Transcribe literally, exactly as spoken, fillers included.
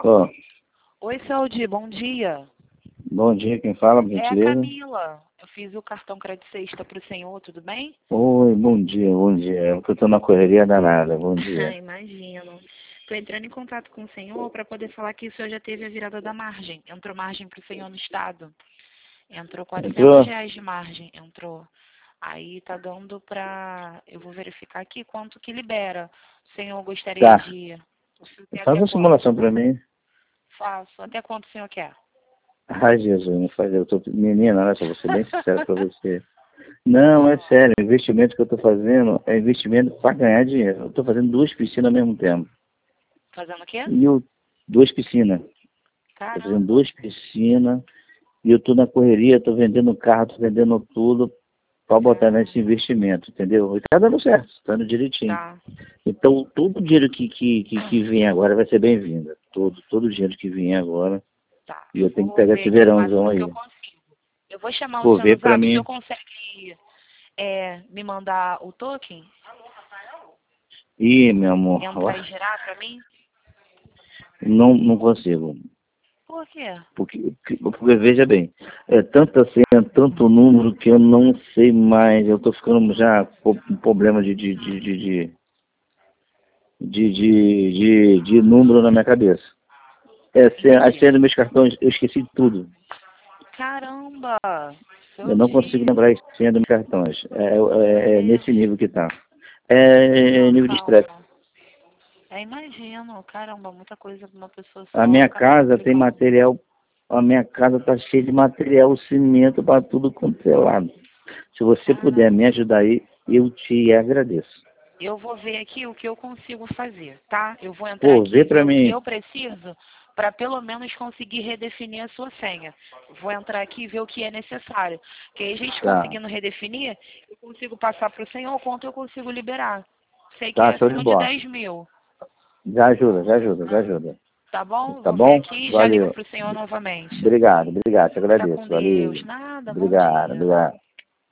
Ó, Oi, Saudi, bom dia. bom dia, quem fala, por É a gentileza? Camila. Eu fiz o cartão crédito sexta para o senhor, tudo bem? Oi, bom dia, bom dia. É porque eu tô na correria danada, bom dia. Imagino. Estou entrando em contato com o senhor para poder falar que o senhor já teve a virada da margem. Entrou margem para o senhor no estado. Entrou quatrocentos Entrou? reais de margem, entrou. Aí tá dando para... Eu vou verificar aqui quanto que libera. O senhor gostaria Tá. de... O senhor quer Faz até uma simulação quanto? pra mim. Faço. Até quanto o senhor quer? Ai, Jesus, não faz. Eu tô... Menina, olha só, vou ser bem sincero pra você. Não, é sério, o investimento que eu tô fazendo é investimento pra ganhar dinheiro. Eu tô fazendo duas piscinas ao mesmo tempo. Fazendo o quê? E eu... Duas piscinas. Tô fazendo Caramba. duas piscinas. E eu tô na correria, tô vendendo carro, tô vendendo tudo pra botar Caramba. nesse investimento, entendeu? E tá dando certo, tá dando direitinho. Tá. Então, todo o dinheiro que, que, que, que vier agora vai ser bem-vindo. Todo, todo o dinheiro que vier agora. Tá, E eu eu tenho que vou pegar ver esse aqui o verãozão máximo que eu aí. consigo. Eu vou chamar o Pô, senhor no vê pra zap, o mim. senhor consegue é, me mandar o token? Ih, meu amor. Entrar e girar pra mim? Não, não consigo. Por quê? Porque, porque, veja bem, é tanta senha, tanto número que eu não sei mais. Eu tô ficando já com um problema de, de, de, de, de, de, de, de, de número na minha cabeça. É, senha- as Entendi. senhas dos meus cartões, eu esqueci tudo. Caramba! Eu Seu não consigo dia. lembrar a senha dos meus cartões. É, é, é É, nesse nível que tá. É, é não, nível de estresse. calma. É, imagino. Caramba, muita coisa pra uma pessoa A só minha acaba casa tem complicando. material, a minha casa tá cheia de material, cimento para tudo quanto é lado. Se você puder me Caramba. ajudar aí, eu te agradeço. Eu vou ver aqui o que eu consigo fazer, tá? Eu vou entrar Pô, aqui e vê ver pra o que mim. eu preciso para pelo menos conseguir redefinir a sua senha. Vou entrar aqui e ver o que é necessário. Porque aí a gente Tá, conseguindo redefinir, eu consigo passar para o senhor o quanto eu consigo liberar. Sei que tá, é show de acima de bola. dez mil. Já ajuda, já ajuda, já ajuda. Tá bom? Tá Vou ver bom? aqui e já ligo Valeu. para o senhor novamente. Obrigado, obrigado, te Fica agradeço. com Valeu. Deus. Nada, bom Obrigado, dia. obrigado.